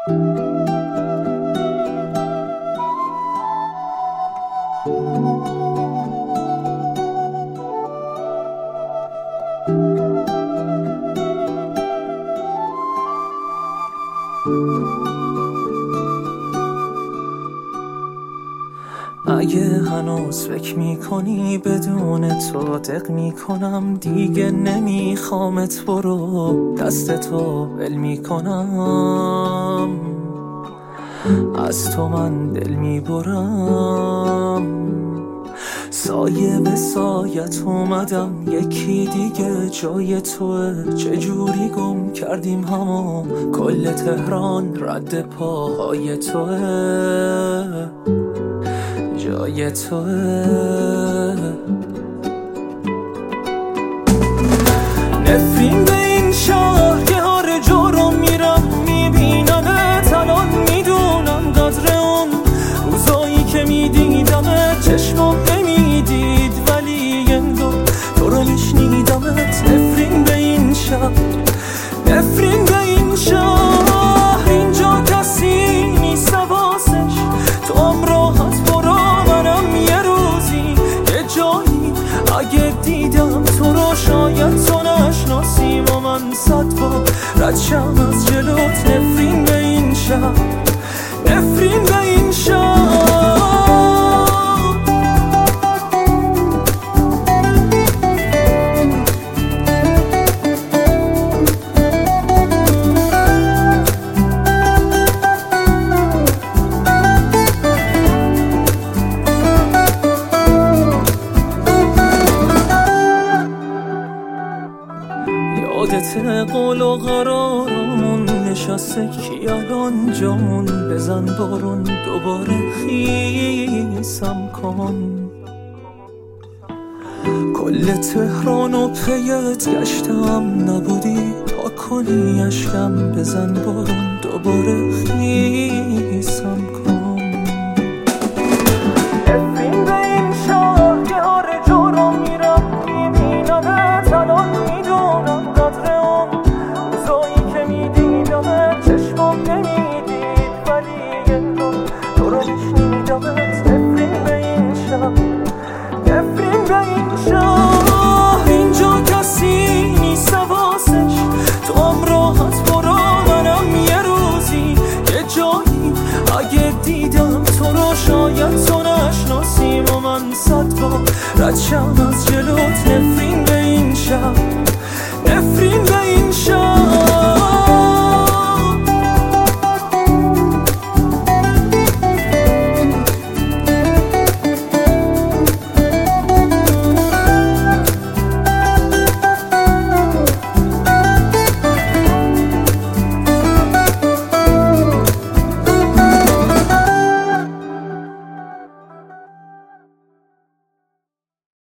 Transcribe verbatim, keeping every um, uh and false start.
اگه هنوز فکر میکنی بدون تو دق میکنم، دیگه نمیخوامت، برو دست تو ول میکنم، از تو من دل میبرم. سایه به سایت اومدم، یکی دیگه جای توه، چجوری گم کردیم همو، کل تهران رد پاهای توه، جای توه. نفرین به این شهر که هر جا رو میرم میبینمت، الان میدونم قدر اون روزایی که میدیدمت، چشمم نمیدید ولی انگار تو رو میشنیدمت. نفرین به این شهر، نفرین به این شهر، اینجا کسی نیست حواسش، تو هم راحت برو، منم یه روزی یه جایی اگه دیدم تو رو، شاید تو نشناسی و من صد بار رد شم از جلوت. نفرین به این شهر، نفرین به این شهر. یادت قول و قرارمون نشسته کی الان جامون، بزن بارون دوباره خیسم کن. کل تهران و پیت گشتم نبودی، پا کنی اشکم، بزن بارون دوباره خیسم کن. نفرین به این شهر که هر جا رو میرم میبینمت، الان میدونم قدر اون روزایی که میدیدمت، چشمم نمیدید ولی انگار تو رو میشنیدمت. نفرین به این شهر، نفرین به این شهر، اینجا کسی نیست حواسش، تو هم راحت برو، منم یه روزی یه جایی اگه دیدم تو رو، شاید تو نشناسی و من صد بار رد شم از جلوت.